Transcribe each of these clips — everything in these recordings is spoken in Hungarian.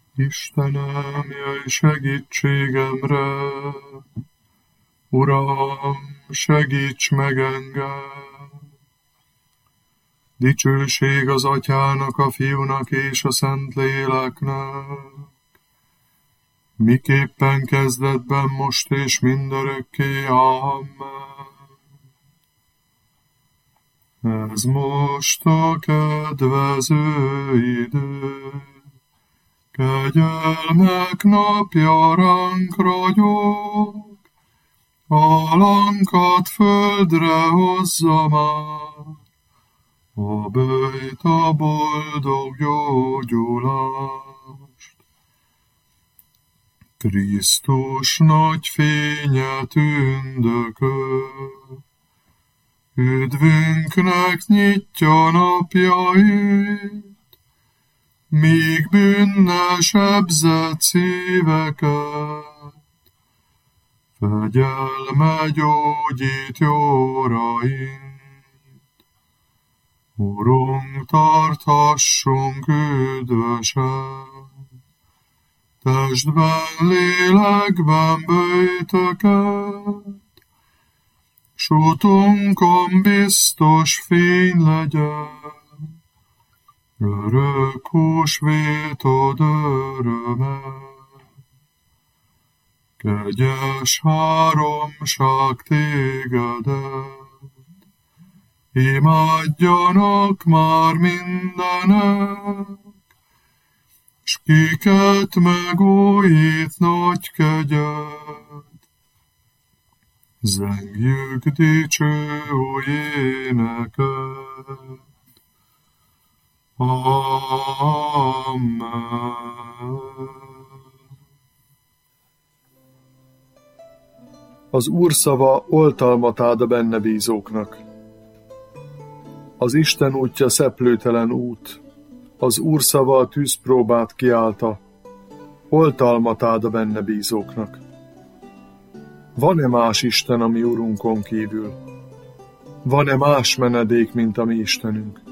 Istenem, jöjj segítségemre, Uram, segíts meg engem! Dicsőség az Atyának, a Fiúnak és a Szentléleknek, miképpen kezdetben, most és mindörökké. Amen. Ez most a kedvező idő, kegyelmek napja ránk ragyog, alankat földre hozza már, a böjt a boldog gyógyulást. Krisztus nagy fénye tündököl, üdvünknek nyitja napjait, míg bűnnel sebzett szíveket, fegyelme gyógyít jóraint. Urunk, tarthassunk üdvösen, testben, lélekben böjtöket, s utunkon biztos fény legyen, örök húsvétod öröme. Kegyes háromság tégedet, imádjanak már mindenek, s kiket megújít nagy kegyed. Zengjük dicső új éneket. Amen. Az Úr szava oltalmat ad a benne bízóknak. Az Isten útja szeplőtelen út, az Úr szava a tűzpróbát kiállta, oltalmat ad a benne bízóknak. Van-e más Isten a mi Urunkon kívül? Van-e más menedék, mint a mi Istenünk?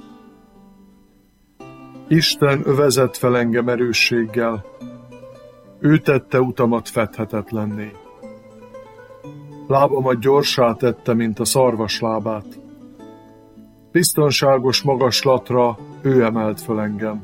Isten övezett fel engem erősséggel, ő tette utamat fedhetetlenné. Lábamat gyorsá tette, mint a szarvas lábát. Biztonságos magaslatra ő emelt föl engem.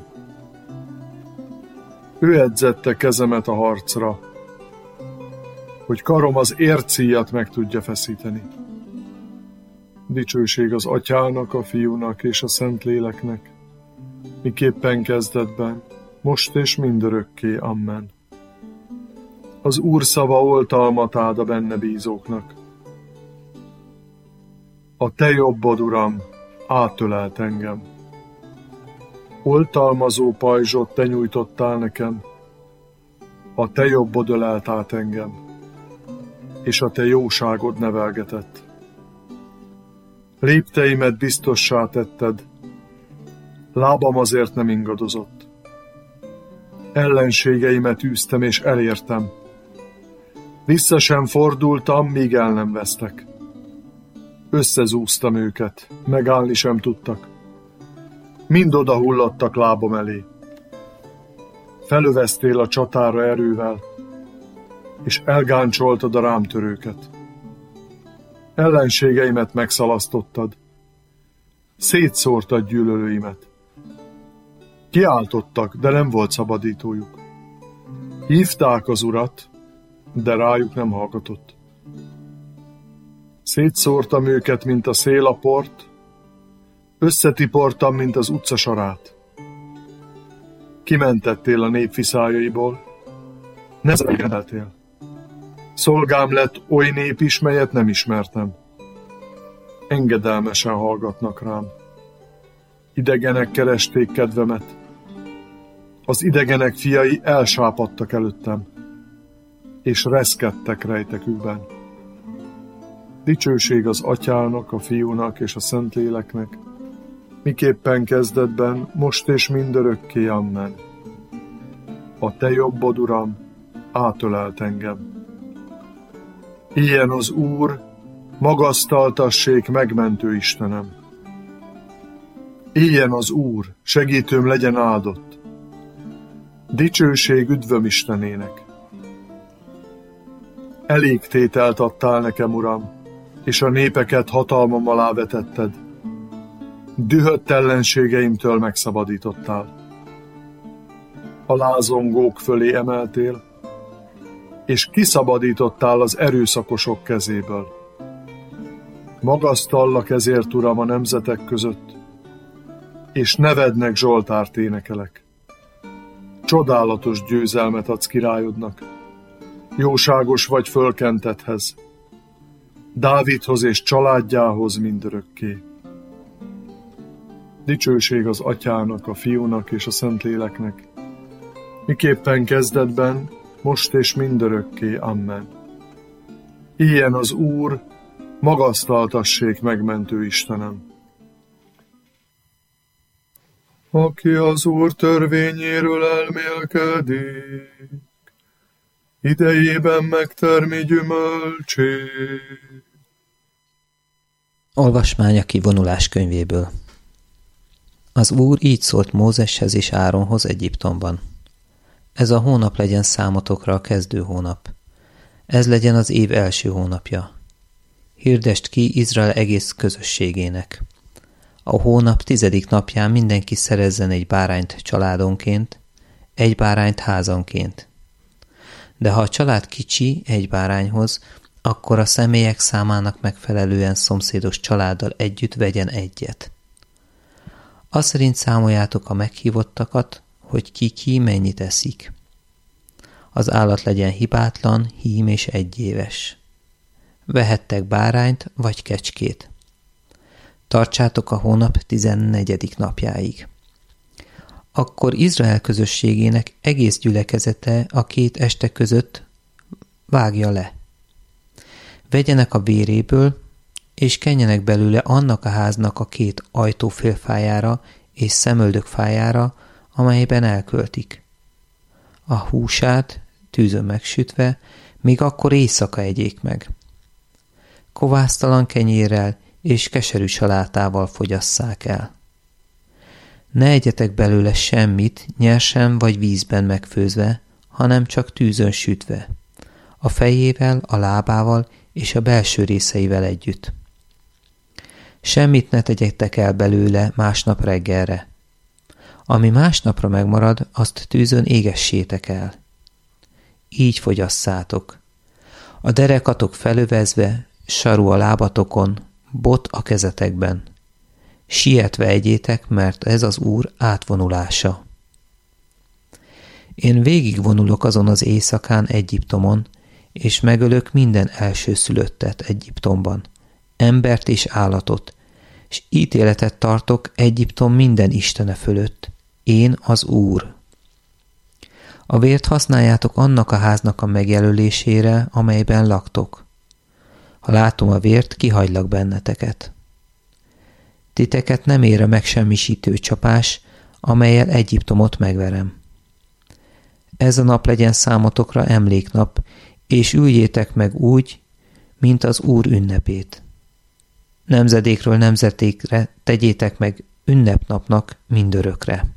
Ő edzette kezemet a harcra, hogy karom az ércíjat meg tudja feszíteni. Dicsőség az Atyának, a Fiúnak és a Szentléleknek, miképpen kezdetben, most és mindörökké. Amen. Az Úr szava oltalmat ad a benne bízóknak. A te jobbod, Uram, átölelt engem. Oltalmazó pajzsot te nyújtottál nekem, a te jobbod ölelt át engem, és a te jóságod nevelgetett. Lépteimet biztossá tetted, lábam azért nem ingadozott. Ellenségeimet űztem és elértem. Vissza sem fordultam, míg el nem vesztek. Összezúztam őket, megállni sem tudtak. Mind odahullottak lábam elé. Felöveztél a csatára erővel, és elgáncsoltad a rám törőket. Ellenségeimet megszalasztottad, szétszórtad gyűlölőimet. Kiáltottak, de nem volt szabadítójuk. Hívták az Urat, de rájuk nem hallgatott. Szétszórtam őket, mint a szél a port, összetiportam, mint az utca sarát. Kimentettél a nép viszályaiból, ne zekeltél. Szolgám lett oly nép is, melyet nem ismertem. Engedelmesen hallgatnak rám. Idegenek keresték kedvemet. Az idegenek fiai elsápadtak előttem, és reszkedtek rejtekükben. Dicsőség az Atyának, a Fiúnak és a Szentléleknek, miképpen kezdetben, most és mindörökké. Amen. A te jobbod, Uram, átölelt engem. Ilyen az Úr, magasztaltassék megmentő Istenem. Éljen az Úr, segítőm legyen áldott. Dicsőség üdvöm Istenének! Elég tételt adtál nekem, Uram, és a népeket hatalmam alá vetetted. Dühött ellenségeimtől megszabadítottál. A lázongók fölé emeltél, és kiszabadítottál az erőszakosok kezéből. Magasztallak ezért, Uram, a nemzetek között, és nevednek zsoltárt énekelek. Csodálatos győzelmet adsz királyodnak, jóságos vagy fölkentethez, Dávidhoz és családjához mindörökké. Dicsőség az Atyának, a Fiúnak és a Szentléleknek, miképpen kezdetben, most és mindörökké. Amen. Ilyen az Úr, magasztaltassék megmentő Istenem. Aki az Úr törvényéről elmélkedik, idejében megtermi gyümölcsét. Olvasmány a kivonulás könyvéből. Az Úr így szólt Mózeshez és Áronhoz Egyiptomban. Ez a hónap legyen számotokra a kezdő hónap. Ez legyen az év első hónapja. Hirdest ki Izrael egész közösségének. A hónap 10. napján mindenki szerezzen egy bárányt családonként, egy bárányt házanként. De ha a család kicsi egy bárányhoz, akkor a személyek számának megfelelően szomszédos családdal együtt vegyen egyet. Azt szerint számoljátok a meghívottakat, hogy ki mennyit eszik. Az állat legyen hibátlan, hím és egyéves. Vehettek bárányt vagy kecskét. Tartsátok a hónap 14. napjáig. Akkor Izrael közösségének egész gyülekezete a két este között vágja le. Vegyenek a véréből, és kenjenek belőle annak a háznak a két ajtófélfájára és szemöldökfájára, amelyben elköltik. A húsát tűzön megsütve, még akkor éjszaka egyék meg. Kovásztalan kenyérrel és keserű salátával fogyasszák el. Ne egyetek belőle semmit, nyersen vagy vízben megfőzve, hanem csak tűzön sütve, a fejével, a lábával és a belső részeivel együtt. Semmit ne tegyetek el belőle másnap reggelre. Ami másnapra megmarad, azt tűzön égessétek el. Így fogyasszátok. A derekatok felövezve, saru a lábatokon, bot a kezetekben. Sietve egyétek, mert ez az Úr átvonulása. Én végigvonulok azon az éjszakán Egyiptomon, és megölök minden elsőszülöttet Egyiptomban, embert és állatot, és ítéletet tartok Egyiptom minden istene fölött. Én az Úr. A vért használjátok annak a háznak a megjelölésére, amelyben laktok. Ha látom a vért, kihagylak benneteket. Titeket nem ér a megsemmisítő csapás, amellyel Egyiptomot megverem. Ez a nap legyen számotokra emléknap, és üljétek meg úgy, mint az Úr ünnepét. Nemzedékről nemzedékre tegyétek meg ünnepnapnak mindörökre.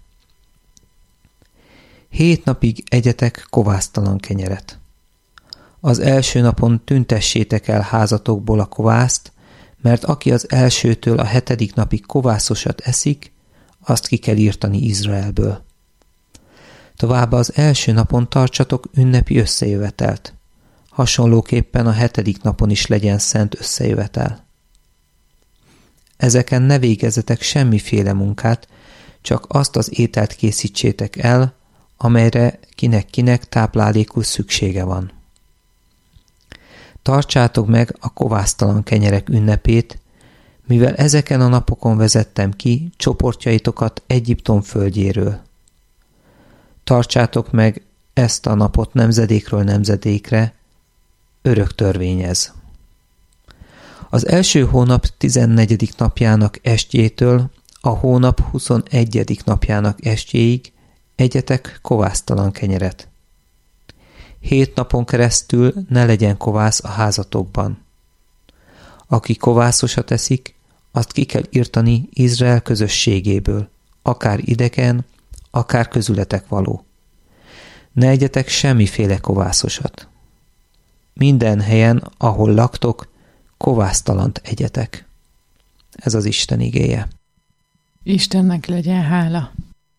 7 napig egyetek kovásztalan kenyeret. Az első napon tüntessétek el házatokból a kovászt, mert aki az elsőtől a 7. napig kovászosat eszik, azt ki kell írtani Izraelből. Továbbá az első napon tartsatok ünnepi összejövetelt. Hasonlóképpen a 7. napon is legyen szent összejövetel. Ezeken ne végezzetek semmiféle munkát, csak azt az ételt készítsétek el, amelyre kinek-kinek táplálékul szüksége van. Tartsátok meg a kovásztalan kenyerek ünnepét, mivel ezeken a napokon vezettem ki csoportjaitokat Egyiptom földjéről. Tartsátok meg ezt a napot nemzedékről nemzedékre, örök törvény ez. Az első hónap 14. napjának estjétől a hónap 21. napjának estjéig egyetek kovásztalan kenyeret. 7 napon keresztül ne legyen kovász a házatokban. Aki kovászosat eszik, azt ki kell írtani Izrael közösségéből, akár idegen, akár közületek való. Ne egyetek semmiféle kovászosat. Minden helyen, ahol laktok, kovásztalant egyetek. Ez az Isten igéje. Istennek legyen hála.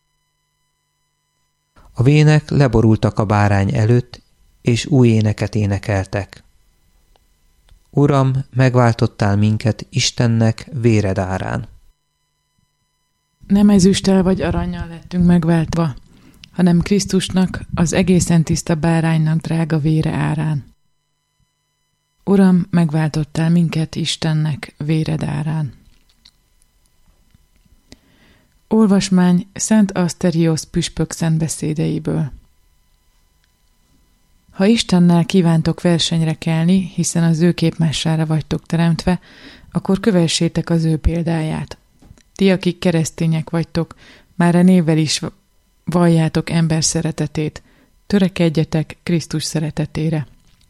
A vének leborultak a bárány előtt, és új éneket énekeltek. Uram, megváltottál minket Istennek véred árán. Nem ezüsttel vagy arannyal lettünk megváltva, hanem Krisztusnak, az egészen tiszta báránynak drága vére árán. Uram, megváltottál minket Istennek véred árán. Olvasmány Szent Aszteriosz püspök szentbeszédeiből. Ha Istennel kívántok versenyre kelni, hiszen az ő képmására vagytok teremtve, akkor kövessétek az ő példáját. Ti, akik keresztények vagytok, már a névvel is valljátok ember szeretetét, törekedjetek Krisztus szeretetére.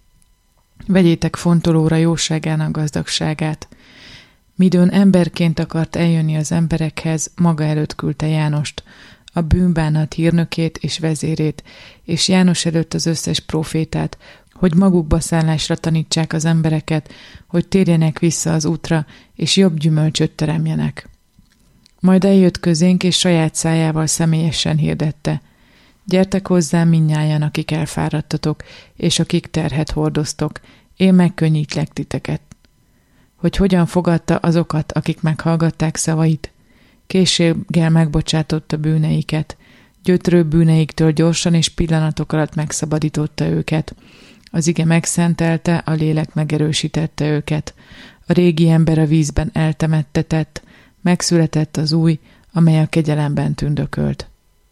Vegyétek fontolóra jóságának gazdagságát. Midőn emberként akart eljönni az emberekhez, maga előtt küldte Jánost, a bűnbánat hírnökét és vezérét, és János előtt az összes prófétát, hogy magukba szállásra tanítsák az embereket, hogy térjenek vissza az útra, és jobb gyümölcsöt teremjenek. Majd eljött közénk, és saját szájával személyesen hirdette: gyertek hozzám mindnyájan, akik elfáradtatok, és akik terhet hordoztok, én megkönnyítlek titeket. Hogy hogyan fogadta azokat, akik meghallgatták szavait, készséggel megbocsátotta bűneiket, gyötrő bűneiktől gyorsan és pillanatok alatt megszabadította őket. Az ige megszentelte, a lélek megerősítette őket. A régi ember a vízben eltemettetett, megszületett az új, amely a kegyelemben tündökölt.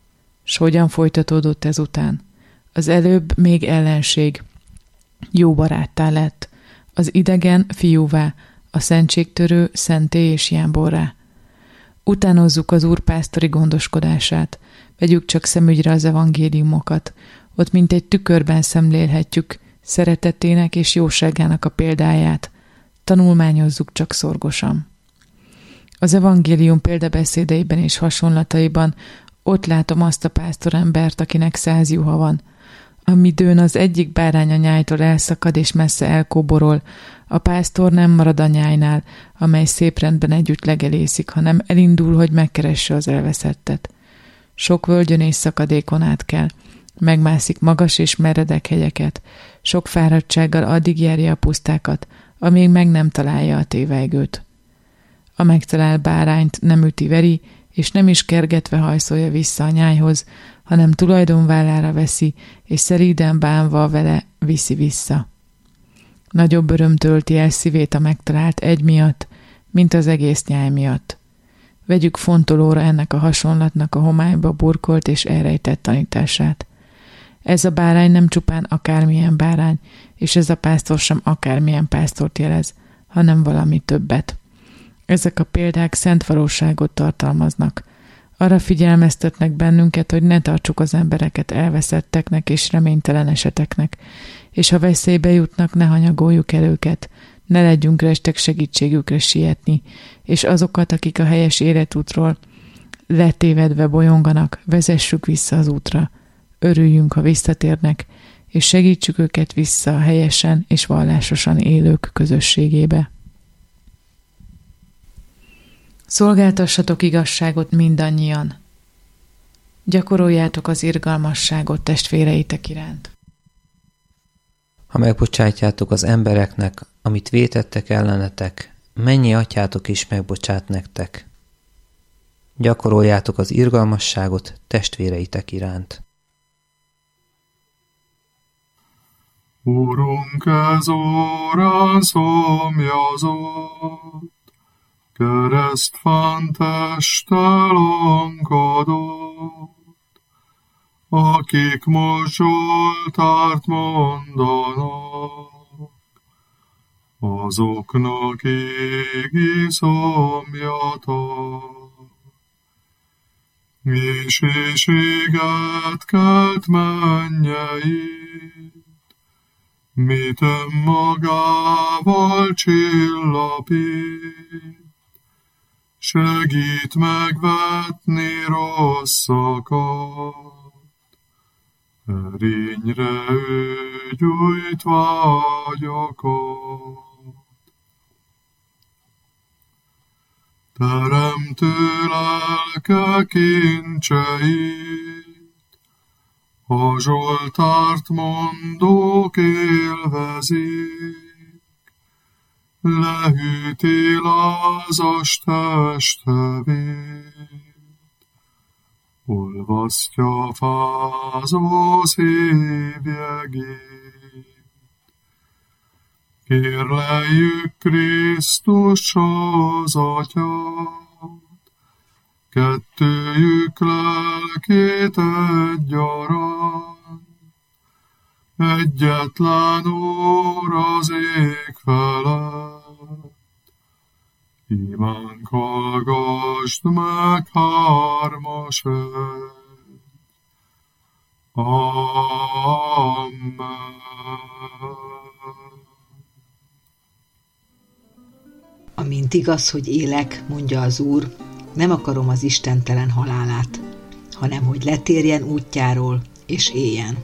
S hogyan folytatódott ezután? Az előbb még ellenség, jó baráttá lett, az idegen fiúvá, a szentségtörő szenté és jámborrá. Utánozzuk az Úr pásztori gondoskodását, vegyük csak szemügyre az evangéliumokat, ott mint egy tükörben szemlélhetjük szeretetének és jóságának a példáját, tanulmányozzuk csak szorgosan. Az evangélium példabeszédeiben és hasonlataiban ott látom azt a pásztorembert, akinek 100 juha van. Amidőn az egyik bárány a nyájtól elszakad és messze elkóborol, a pásztor nem marad a nyájnál, amely szép rendben együtt legelészik, hanem elindul, hogy megkeresse az elveszettet. Sok völgyön és szakadékon át kell, megmászik magas és meredek hegyeket, sok fáradtsággal addig járja a pusztákat, amíg meg nem találja a tévejgőt. A megtalált bárányt nem üti-veri, és nem is kergetve hajszolja vissza a nyájhoz, hanem tulajdonvállára veszi, és szelíden bánva vele viszi vissza. Nagyobb öröm tölti el szívét a megtalált egy miatt, mint az egész nyáj miatt. Vegyük fontolóra ennek a hasonlatnak a homályba burkolt és elrejtett tanítását. Ez a bárány nem csupán akármilyen bárány, és ez a pásztor sem akármilyen pásztort jelez, hanem valami többet. Ezek a példák szent valóságot tartalmaznak. Arra figyelmeztetnek bennünket, hogy ne tartsuk az embereket elveszetteknek és reménytelen eseteknek, és ha veszélybe jutnak, ne hanyagoljuk el őket, ne legyünk restek segítségükre sietni, és azokat, akik a helyes életútról letévedve bolyonganak, vezessük vissza az útra. Örüljünk, ha visszatérnek, és segítsük őket vissza a helyesen és vallásosan élők közösségébe. Szolgáltassatok igazságot mindannyian. Gyakoroljátok az irgalmasságot testvéreitek iránt. Ha megbocsátjátok az embereknek, amit vétettek ellenetek, mennyi atyátok is megbocsát nektek. Gyakoroljátok az irgalmasságot testvéreitek iránt. Urunk, ez órán szomjazott, keresztfán testtel ankadott, akik most Zsoltárt mondanak, azoknak égi szomjatak. És éget kelt mennyeit, mit önmagával csillapít, segít megvetni rosszakat, erényre ő gyújt vágyakat. Teremtő lelke kincseit, a Zsoltárt mondók élvezik, lehűti lázas testevét, olvasztja fázó szívjegét. Kérleljük Krisztus az Atyát, kettőjük lelkét egyaránt, egyetlen Úr az ég felett. Imánk hallgasd meg, hármas egy. Amen. Amint igaz, hogy élek, mondja az Úr, nem akarom az istentelen halálát, hanem hogy letérjen útjáról, és éljen.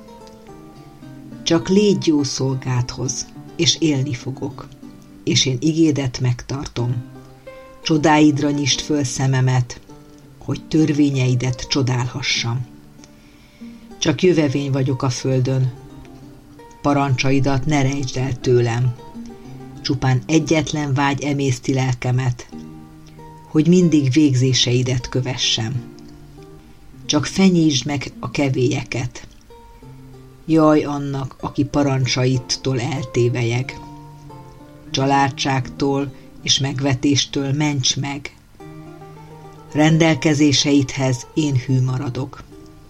Csak légy jó szolgádhoz, és élni fogok, és én igédet megtartom. Csodáidra nyisd föl szememet, hogy törvényeidet csodálhassam. Csak jövevény vagyok a földön, parancsaidat ne rejtsd el tőlem. Csupán egyetlen vágy emészti lelkemet, hogy mindig végzéseidet kövessem. Csak fenyítsd meg a kevélyeket. Jaj annak, aki parancsaitól eltévelyeg. Családságtól és megvetéstől ments meg. Rendelkezéseidhez én hű maradok.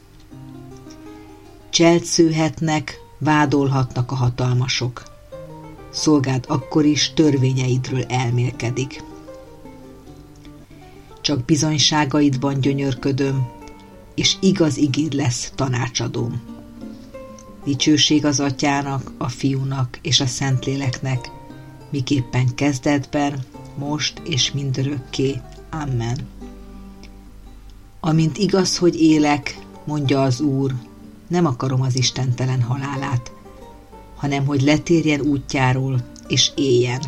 Cselt szőhetnek, vádolhatnak a hatalmasok. Szolgád akkor is törvényeidről elmélkedik. Csak bizonyságaidban gyönyörködöm, és igaz igéd lesz tanácsadóm. Dicsőség az Atyának, a Fiúnak és a Szentléleknek, miképpen kezdetben, most és mindörökké. Amen. Amint igaz, hogy élek, mondja az Úr, nem akarom az istentelen halálát, hanem hogy letérjen útjáról, és éljen.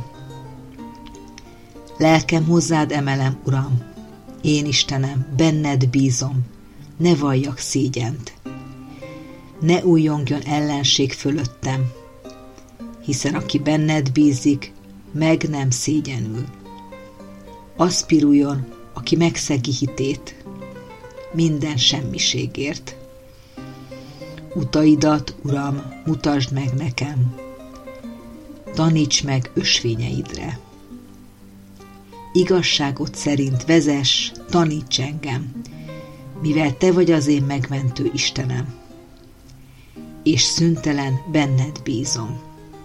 Lelkem hozzád emelem, Uram, én Istenem, benned bízom, ne valljak szégyent. Ne újjongjon ellenség fölöttem, hiszen aki benned bízik, meg nem szégyenül. Az piruljon, aki megszegi hitét, minden semmiségért. Utaidat, Uram, mutasd meg nekem, taníts meg ösvényeidre. Igazságot szerint vezess, taníts engem, mivel te vagy az én megmentő Istenem, és szüntelen benned bízom.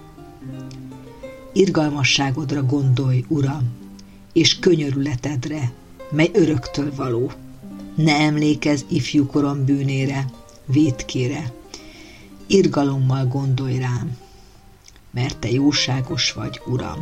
Irgalmasságodra gondolj, Uram, és könyörületedre, mely öröktől való. Ne emlékezz ifjúkorom bűnére, vétkére. Irgalommal gondolj rám, mert te jóságos vagy, Uram.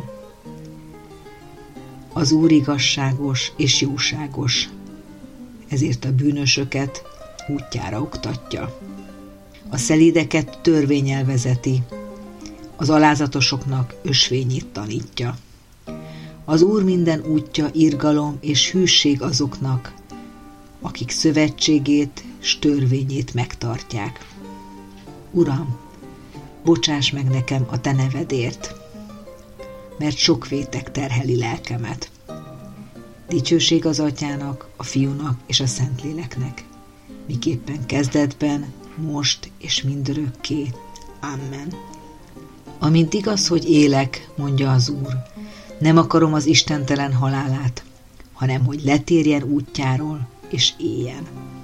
Az Úr igazságos és jóságos, ezért a bűnösöket útjára oktatja. A szelídeket törvénnyel vezeti, az alázatosoknak ösvényét tanítja. Az Úr minden útja irgalom és hűség azoknak, akik szövetségét s törvényét megtartják. Uram, bocsáss meg nekem a te nevedért, mert sok vétek terheli lelkemet. Dicsőség az Atyának, a Fiúnak és a Szentléleknek, miképpen kezdetben, most és mindörökké. Amen. Amint igaz, hogy élek, mondja az Úr, nem akarom az istentelen halálát, hanem hogy letérjen útjáról és éljen.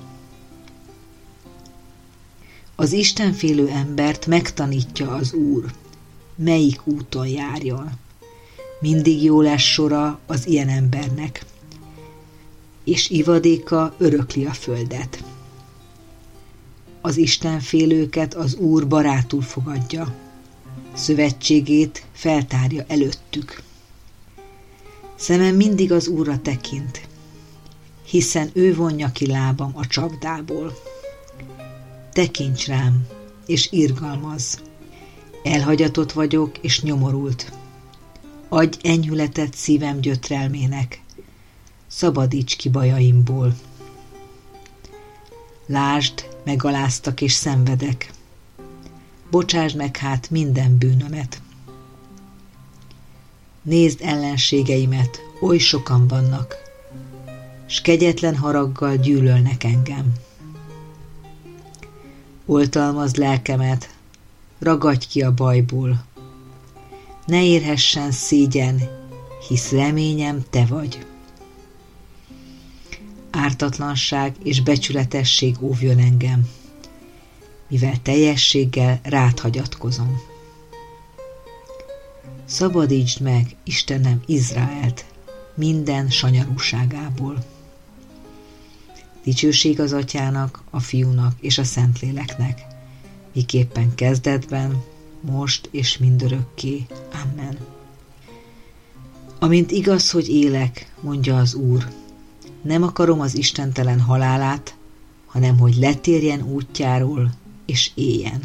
Az istenfélő embert megtanítja az Úr, melyik úton járjon. Mindig jó lesz sora az ilyen embernek, és ivadéka örökli a földet. Az istenfélőket az Úr barátul fogadja, szövetségét feltárja előttük. Szemem mindig az Úrra tekint, hiszen ő vonja ki lábam a csapdából. tekints rám, és irgalmazz. Elhagyatott vagyok, és nyomorult. Adj enyhületet szívem gyötrelmének, szabadíts ki bajaimból. Lásd, megaláztak és szenvedek. Bocsásd meg hát minden bűnömet. Nézd ellenségeimet, oly sokan vannak, s kegyetlen haraggal gyűlölnek engem. Oltalmazd lelkemet, ragadj ki a bajból. Ne érhessen szégyen, hisz reményem te vagy. Ártatlanság és becsületesség óvjon engem, mivel teljességgel rád hagyatkozom. Szabadítsd meg, Istenem, Izraelt minden sanyarúságából. Dicsőség az Atyának, a Fiúnak és a Szentléleknek, miképpen kezdetben, most és mindörökké. Amen. Amint igaz, hogy élek, mondja az Úr, nem akarom az istentelen halálát, hanem hogy letérjen útjáról és éljen.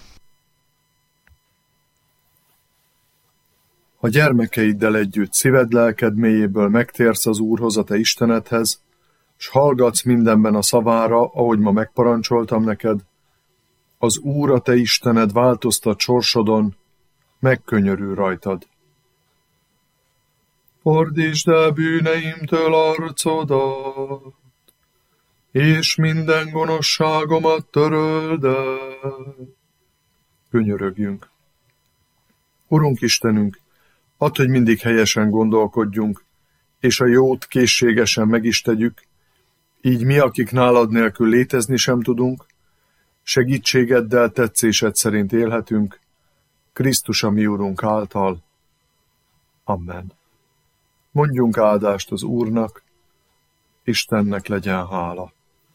Ha gyermekeiddel együtt szíved lelked mélyéből megtérsz az Úrhoz, a te Istenedhez, s hallgatsz mindenben a szavára, ahogy ma megparancsoltam neked, az Úr, a te Istened változtat sorsodon, megkönyörül rajtad. Fordítsd el bűneimtől arcodat, és minden gonoszságomat töröld el. Könyörögjünk. Urunk Istenünk, add, hogy mindig helyesen gondolkodjunk, és a jót készségesen meg is tegyük, így mi, akik nálad nélkül létezni sem tudunk, segítségeddel, tetszésed szerint élhetünk, Krisztus a mi Urunk által. Amen. Mondjunk áldást az Úrnak, Istennek legyen hála.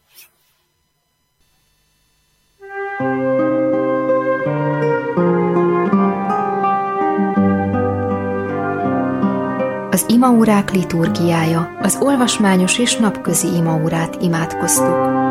Az imaórák liturgiája, az olvasmányos és napközi imaórát imádkoztuk.